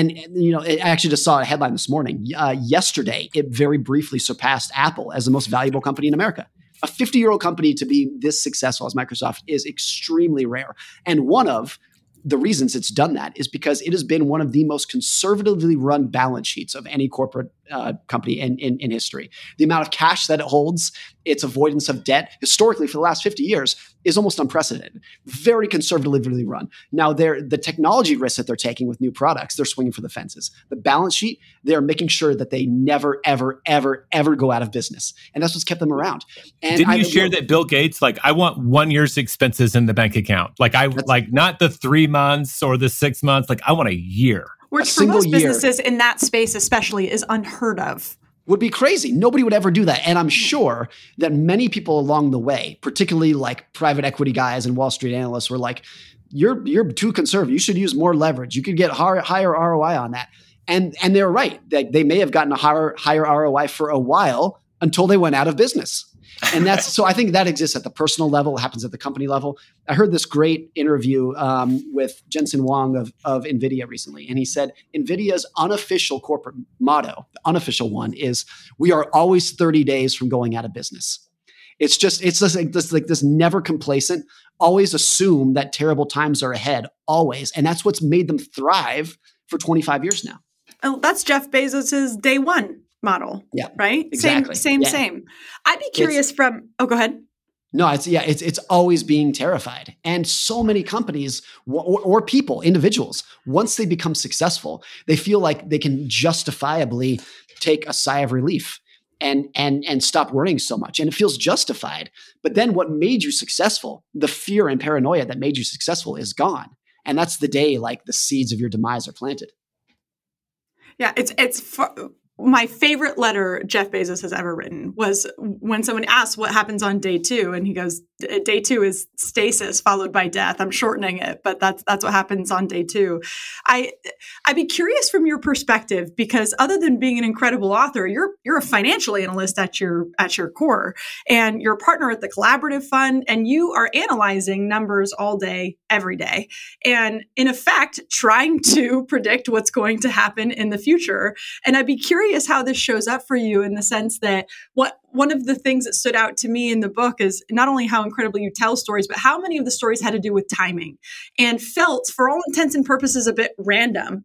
I actually just saw a headline this morning. Yesterday, it very briefly surpassed Apple as the most valuable company in America. A 50-year-old company to be this successful as Microsoft is extremely rare. And one of the reasons it's done that is because it has been one of the most conservatively run balance sheets of any corporate company in history. The amount of cash that it holds, its avoidance of debt, historically for the last 50 years, is almost unprecedented. Very conservatively run. Now, the technology risks that they're taking with new products, they're swinging for the fences. The balance sheet, they're making sure that they never, ever, ever, ever go out of business. And that's what's kept them around. And didn't you share that Bill Gates, like, I want 1 year's expenses in the bank account? Like, not the 3 months or the 6 months, like, I want a year. Which for most businesses in that space especially is unheard of. Would be crazy. Nobody would ever do that. And I'm sure that many people along the way, particularly like private equity guys and Wall Street analysts, were like, you're too conservative. You should use more leverage. You could get higher ROI on that. And they're right. They may have gotten a higher ROI for a while until they went out of business. And so I think that exists at the personal level. It happens at the company level. I heard this great interview with Jensen Huang of NVIDIA recently. And he said, NVIDIA's unofficial corporate motto, the unofficial one, is we are always 30 days from going out of business. It's just like this never complacent, always assume that terrible times are ahead, always. And that's what's made them thrive for 25 years now. Oh, that's Jeff Bezos's day one model. Yeah. Right? Exactly. Same. I'd be curious go ahead. No, it's always being terrified. And so many companies or people, individuals, once they become successful, they feel like they can justifiably take a sigh of relief. and stop worrying so much. And it feels justified. But then what made you successful, the fear and paranoia that made you successful, is gone. And that's the day like the seeds of your demise are planted. Yeah, my favorite letter Jeff Bezos has ever written was when someone asked what happens on day 2, and he goes, day 2 is stasis followed by death. I'm shortening it, but that's what happens on day 2. I'd be curious from your perspective, because other than being an incredible author, you're a financial analyst at your core, and you're a partner at the Collaborative Fund, and you are analyzing numbers all day, every day, and in effect trying to predict what's going to happen in the future. And I'd be curious how this shows up for you, in the sense that one of the things that stood out to me in the book is not only how incredibly you tell stories, but how many of the stories had to do with timing and felt, for all intents and purposes, a bit random.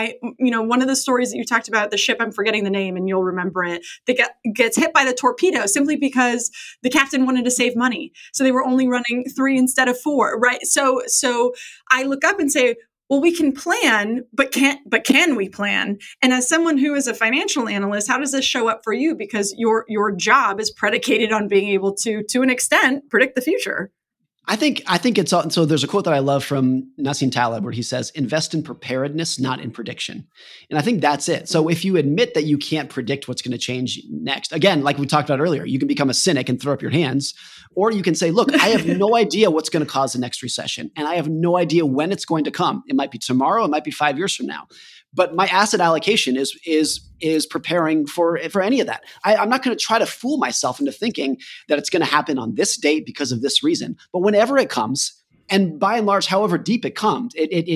One of the stories that you talked about, the ship, I'm forgetting the name and you'll remember it, that gets hit by the torpedo simply because the captain wanted to save money. So they were only running 3 instead of 4, right? So I look up and say, well, we can plan, but can we plan? And as someone who is a financial analyst, how does this show up for you? Because your job is predicated on being able to an extent, predict the future. I think it's all, so there's a quote that I love from Nassim Taleb where he says, invest in preparedness, not in prediction. And I think that's it. So if you admit that you can't predict what's going to change next, again, like we talked about earlier, you can become a cynic and throw up your hands, or you can say, look, I have no idea what's going to cause the next recession, and I have no idea when it's going to come. It might be tomorrow, it might be 5 years from now. But my asset allocation is preparing for any of that. I'm not going to try to fool myself into thinking that it's going to happen on this date because of this reason. But whenever it comes, and by and large, however deep it comes,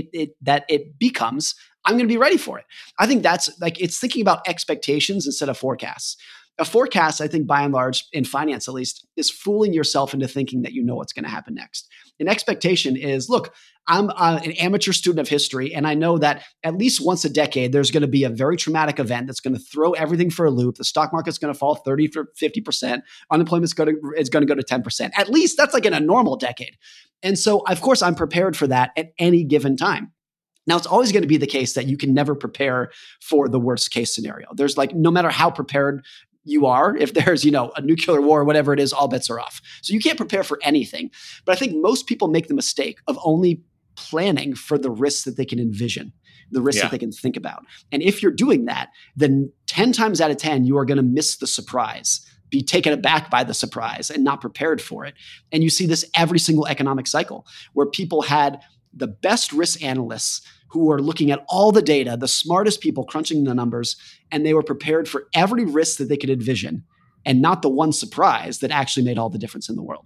it becomes, I'm going to be ready for it. I think that's like, it's thinking about expectations instead of forecasts. A forecast, I think, by and large, in finance at least, is fooling yourself into thinking that you know what's going to happen next. An expectation is, look, I'm an amateur student of history, and I know that at least once a decade, there's going to be a very traumatic event that's going to throw everything for a loop. The stock market's going to fall 30 to 50%. Unemployment's going to go to 10%. At least that's like in a normal decade. And so, of course, I'm prepared for that at any given time. Now, it's always going to be the case that you can never prepare for the worst case scenario. There's like, no matter how prepared you are, if there's, a nuclear war or whatever it is, all bets are off. So you can't prepare for anything. But I think most people make the mistake of only planning for the risks that they can envision, the risks that they can think about. And if you're doing that, then 10 times out of 10, you are going to miss the surprise, be taken aback by the surprise and not prepared for it. And you see this every single economic cycle where people had the best risk analysts who are looking at all the data, the smartest people crunching the numbers, and they were prepared for every risk that they could envision and not the one surprise that actually made all the difference in the world.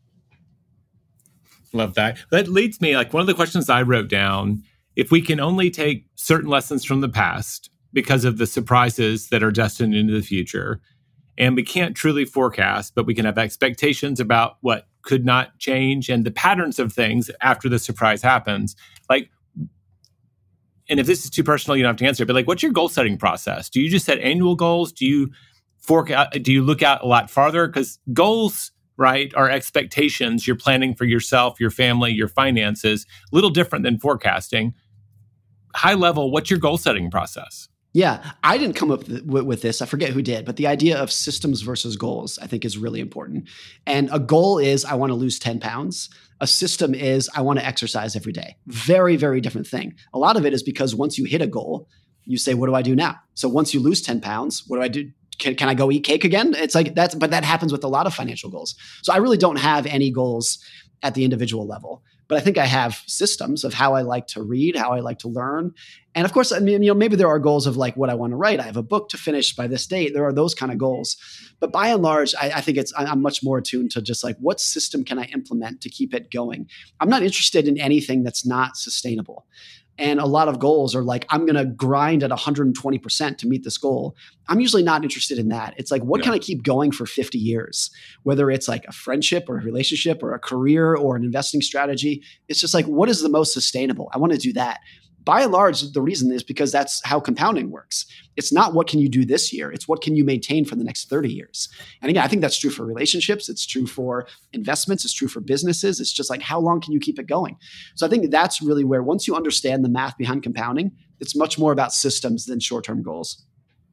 Love that. That leads me, like one of the questions I wrote down, if we can only take certain lessons from the past because of the surprises that are destined into the future, and we can't truly forecast, but we can have expectations about what could not change and the patterns of things after the surprise happens. Like, and if this is too personal, you don't have to answer it, but like, what's your goal setting process? Do you just set annual goals? Do you forecast? Do you look out a lot farther? Because goals, right, are expectations. You're planning for yourself, your family, your finances, a little different than forecasting. High level, what's your goal setting process? Yeah, I didn't come up with this. I forget who did, but the idea of systems versus goals, I think, is really important. And a goal is I want to lose 10 pounds. A system is I want to exercise every day. Very, very different thing. A lot of it is because once you hit a goal, you say, what do I do now? So once you lose 10 pounds, what do I do? Can I go eat cake again? It's like but that happens with a lot of financial goals. So I really don't have any goals at the individual level. But I think I have systems of how I like to read, how I like to learn. And of course, I mean, maybe there are goals of like what I want to write. I have a book to finish by this date. There are those kind of goals. But by and large, I think I'm much more attuned to just like, what system can I implement to keep it going? I'm not interested in anything that's not sustainable. And a lot of goals are like, I'm going to grind at 120% to meet this goal. I'm usually not interested in that. It's like, what can I keep going for 50 years? Whether it's like a friendship or a relationship or a career or an investing strategy. It's just like, what is the most sustainable? I want to do that. By and large, the reason is because that's how compounding works. It's not what can you do this year. It's what can you maintain for the next 30 years. And again, I think that's true for relationships. It's true for investments. It's true for businesses. It's just like, how long can you keep it going? So I think that's really where, once you understand the math behind compounding, it's much more about systems than short-term goals.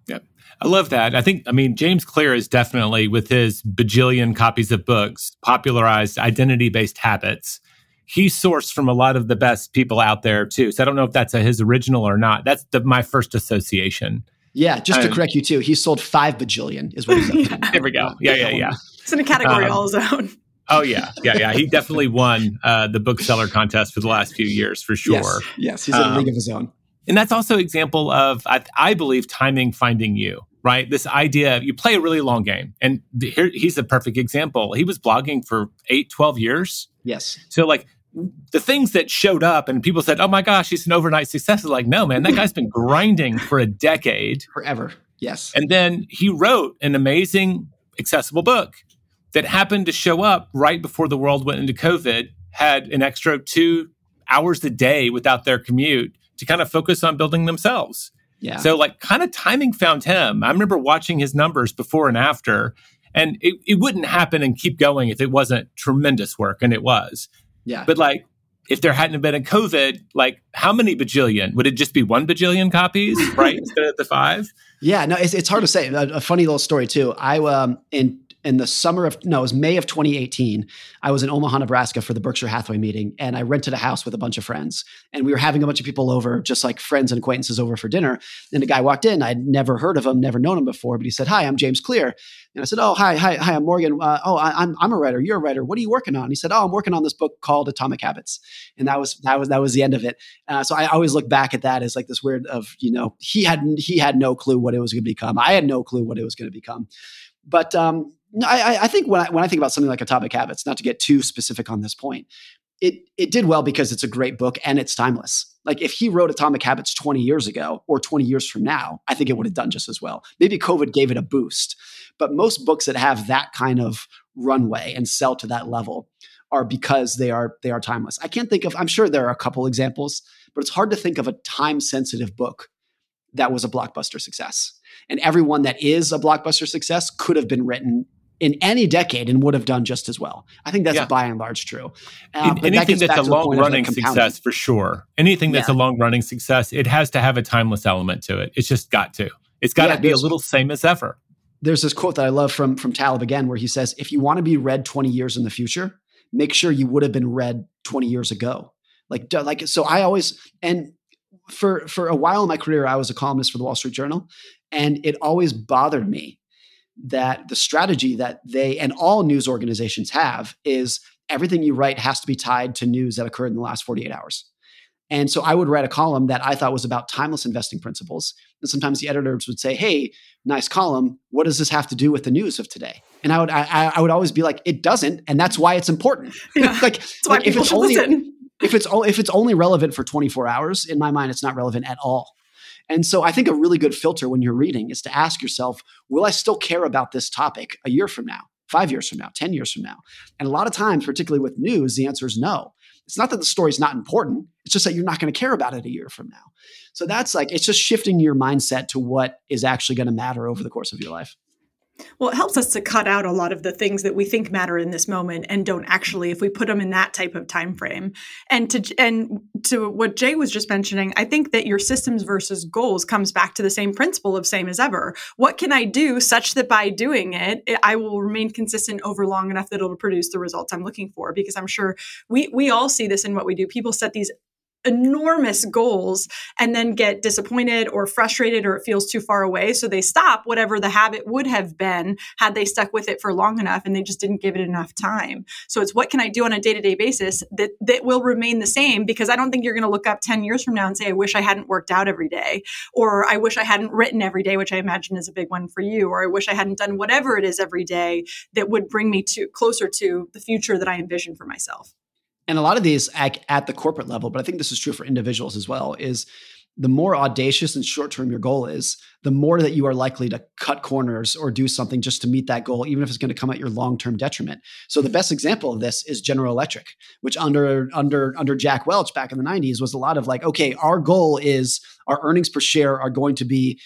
Yeah. I love that. James Clear is definitely, with his bajillion copies of books, popularized identity-based habits. He sourced from a lot of the best people out there too. So I don't know if that's his original or not. That's my first association. Yeah, just to correct you too, he sold 5 bajillion is what he said. There we go. Yeah. It's in a category all his own. Oh, yeah. He definitely won the bookseller contest for the last few years, for sure. Yes. He's in a league of his own. And that's also an example of, I believe, timing finding you, right? This idea of you play a really long game. And here he's a perfect example. He was blogging for 12 years. Yes. So the things that showed up and people said, oh my gosh, he's an overnight success. It's like, no, man, that guy's been grinding for a decade. Forever. Yes. And then he wrote an amazing, accessible book that happened to show up right before the world went into COVID, had an extra 2 hours a day without their commute to kind of focus on building themselves. Yeah. So kind of timing found him. I remember watching his numbers before and after, and it wouldn't happen and keep going if it wasn't tremendous work, and it was. Yeah. But if there hadn't been a COVID, how many bajillion? Would it just be 1 bajillion copies, right? Instead of the 5? Yeah, no, it's hard to say. A funny little story too. I in the summer of, no, it was May of 2018. I was in Omaha, Nebraska for the Berkshire Hathaway meeting, and I rented a house with a bunch of friends. And we were having a bunch of people over, just like friends and acquaintances over for dinner. And a guy walked in. I'd never heard of him, never known him before, but he said, "Hi, I'm James Clear." And I said, "Oh, hi, I'm Morgan. I'm a writer. You're a writer. What are you working on?" And he said, "Oh, I'm working on this book called Atomic Habits." And that was the end of it. So I always look back at that as this weird of, he had no clue what it was going to become. I had no clue what it was going to become. But no, I think when I think about something like Atomic Habits, not to get too specific on this point, it did well because it's a great book and it's timeless. If he wrote Atomic Habits 20 years ago or 20 years from now, I think it would have done just as well. Maybe COVID gave it a boost, but most books that have that kind of runway and sell to that level are because they are timeless. I can't think of, I'm sure there are a couple examples, but it's hard to think of a time-sensitive book that was a blockbuster success. And everyone that is a blockbuster success could have been written in any decade and would have done just as well. I think that's by and large true. Anything that's a long-running success, for sure. Anything that's a long-running success, it has to have a timeless element to it. It's just got to. It's got to be a little same as ever. There's this quote that I love from Taleb again, where he says, if you want to be read 20 years in the future, make sure you would have been read 20 years ago. So I always, and for a while in my career, I was a columnist for the Wall Street Journal, and it always bothered me that the strategy that they and all news organizations have is everything you write has to be tied to news that occurred in the last 48 hours. And so I would write a column that I thought was about timeless investing principles. And sometimes the editors would say, "Hey, nice column. What does this have to do with the news of today?" And I would always be like, "It doesn't, and that's why it's important." Yeah, that's why people should listen. If it's only relevant for 24 hours, in my mind, it's not relevant at all. And so I think a really good filter when you're reading is to ask yourself, will I still care about this topic a year from now, 5 years from now, 10 years from now? And a lot of times, particularly with news, the answer is no. It's not that the story's not important. It's just that you're not going to care about it a year from now. So that's it's just shifting your mindset to what is actually going to matter over the course of your life. Well, it helps us to cut out a lot of the things that we think matter in this moment and don't actually, if we put them in that type of time frame. And to what Jay was just mentioning, I think that your systems versus goals comes back to the same principle of same as ever. What can I do such that by doing it, I will remain consistent over long enough that it'll produce the results I'm looking for? Because I'm sure we all see this in what we do. People set these enormous goals and then get disappointed or frustrated, or it feels too far away. So they stop whatever the habit would have been had they stuck with it for long enough, and they just didn't give it enough time. So it's what can I do on a day-to-day basis that will remain the same? Because I don't think you're going to look up 10 years from now and say, I wish I hadn't worked out every day, or I wish I hadn't written every day, which I imagine is a big one for you, or I wish I hadn't done whatever it is every day that would bring me closer to the future that I envision for myself. And a lot of these at the corporate level, but I think this is true for individuals as well, is the more audacious and short-term your goal is, the more that you are likely to cut corners or do something just to meet that goal, even if it's going to come at your long-term detriment. So the best example of this is General Electric, which under Jack Welch back in the 90s was a lot of okay, our goal is our earnings per share are going to be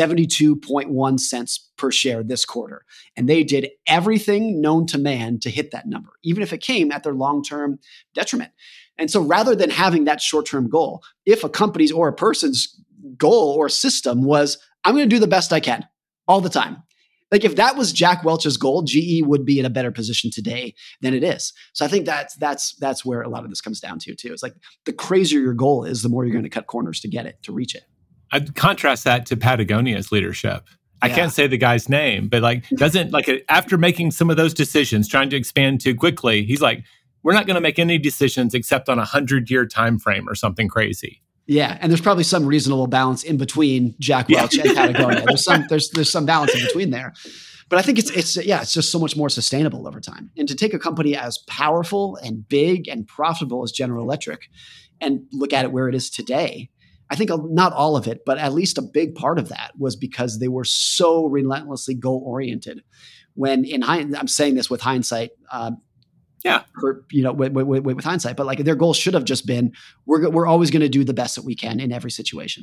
72.1 cents per share this quarter. And they did everything known to man to hit that number, even if it came at their long-term detriment. And so rather than having that short-term goal, if a company's or a person's goal or system was, I'm going to do the best I can all the time. Like if that was Jack Welch's goal, GE would be in a better position today than it is. So I think that's where a lot of this comes down to too. It's like the crazier your goal is, the more you're going to cut corners to get it, to reach it. I'd contrast that to Patagonia's leadership. I can't say the guy's name, but after making some of those decisions, trying to expand too quickly, he's like, we're not going to make any decisions except on a 100-year time frame or something crazy. Yeah, and there's probably some reasonable balance in between Jack Welch and Patagonia. There's some balance in between there, but I think it's just so much more sustainable over time. And to take a company as powerful and big and profitable as General Electric, and look at it where it is today, I think not all of it, but at least a big part of that was because they were so relentlessly goal oriented. When I'm saying this with hindsight. With hindsight, but like their goal should have just been, we're always going to do the best that we can in every situation.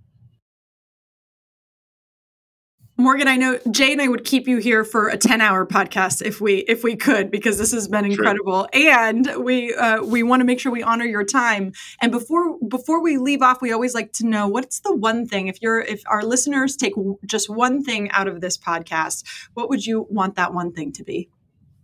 Morgan, I know Jay and I would keep you here for a 10-hour podcast if we could, because this has been incredible. True. And we want to make sure we honor your time. And before we leave off, we always like to know, what's the one thing, if our listeners take just one thing out of this podcast, what would you want that one thing to be?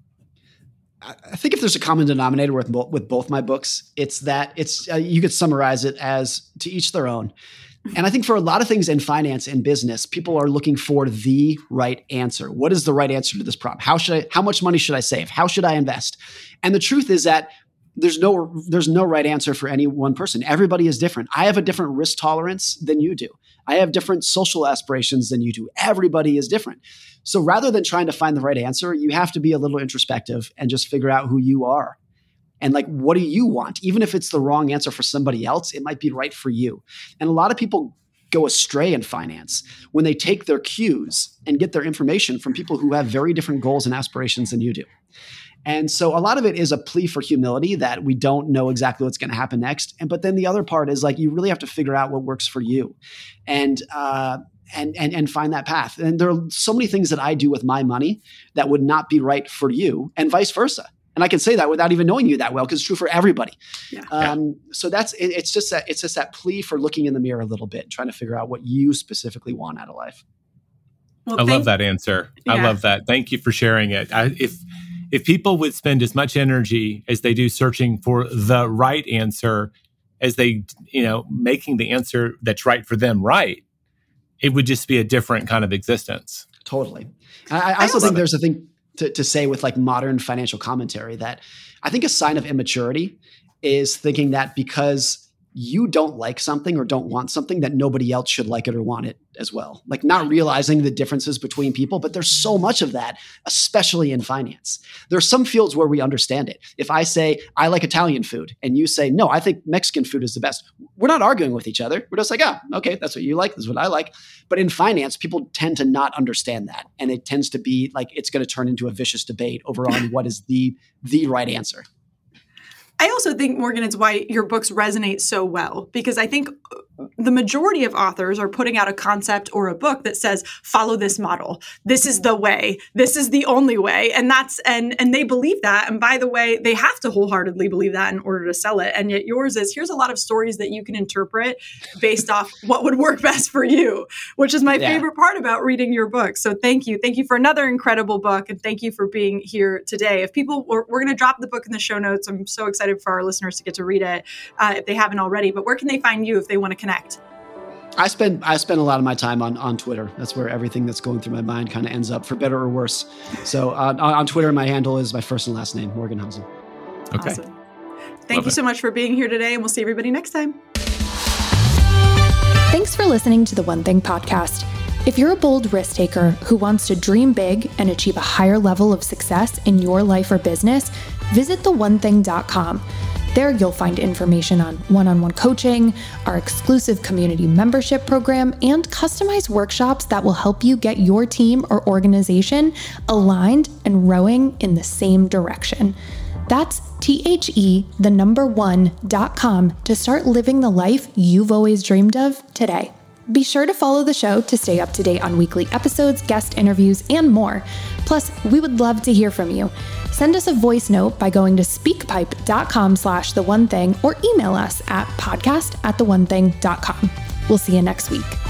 I think if there's a common denominator with both my books, it's that you could summarize it as to each their own. And I think for a lot of things in finance and business, people are looking for the right answer. What is the right answer to this problem? How much money should I save? How should I invest? And the truth is that there's no right answer for any one person. Everybody is different. I have a different risk tolerance than you do. I have different social aspirations than you do. Everybody is different. So rather than trying to find the right answer, you have to be a little introspective and just figure out who you are. And like, what do you want? Even if it's the wrong answer for somebody else, it might be right for you. And a lot of people go astray in finance when they take their cues and get their information from people who have very different goals and aspirations than you do. And so a lot of it is a plea for humility that we don't know exactly what's going to happen next. But then the other part is like, you really have to figure out what works for you and find that path. And there are so many things that I do with my money that would not be right for you, and vice versa. And I can say that without even knowing you that well, because it's true for everybody. Yeah. So it's just that plea for looking in the mirror a little bit, trying to figure out what you specifically want out of life. Well, I love that answer. Yeah. I love that. Thank you for sharing it. If people would spend as much energy as they do searching for the right answer as they, making the answer that's right for them right, it would just be a different kind of existence. Totally. I also think there's a thing to say with like modern financial commentary that I think a sign of immaturity is thinking that because you don't like something or don't want something, that nobody else should like it or want it as well. Like not realizing the differences between people, but there's so much of that, especially in finance. There are some fields where we understand it. If I say, I like Italian food, and you say, no, I think Mexican food is the best, we're not arguing with each other. We're just like, okay, that's what you like, this is what I like. But in finance, people tend to not understand that. And it tends to be like, it's going to turn into a vicious debate over on what is the right answer. I also think, Morgan, it's why your books resonate so well, because I think the majority of authors are putting out a concept or a book that says, follow this model. This is the way. This is the only way. And and they believe that. And by the way, they have to wholeheartedly believe that in order to sell it. And yet yours is, here's a lot of stories that you can interpret based off what would work best for you, which is my favorite part about reading your book. So thank you. Thank you for another incredible book. And thank you for being here today. If people, we're going to drop the book in the show notes. I'm so excited for our listeners to get to read it if they haven't already. But where can they find you if they want to connect? I spend a lot of my time on Twitter. That's where everything that's going through my mind kind of ends up, for better or worse. So on Twitter, my handle is my first and last name, Morgan Housel. Okay. Awesome. Thank you so much for being here today, and we'll see everybody next time. Thanks for listening to the One Thing podcast. If you're a bold risk taker who wants to dream big and achieve a higher level of success in your life or business, visit theonething.com. There you'll find information on one-on-one coaching, our exclusive community membership program, and customized workshops that will help you get your team or organization aligned and rowing in the same direction. That's THE1.com to start living the life you've always dreamed of today. Be sure to follow the show to stay up to date on weekly episodes, guest interviews, and more. Plus, we would love to hear from you. Send us a voice note by going to speakpipe.com/theonething or email us at podcast@theonething.com. We'll see you next week.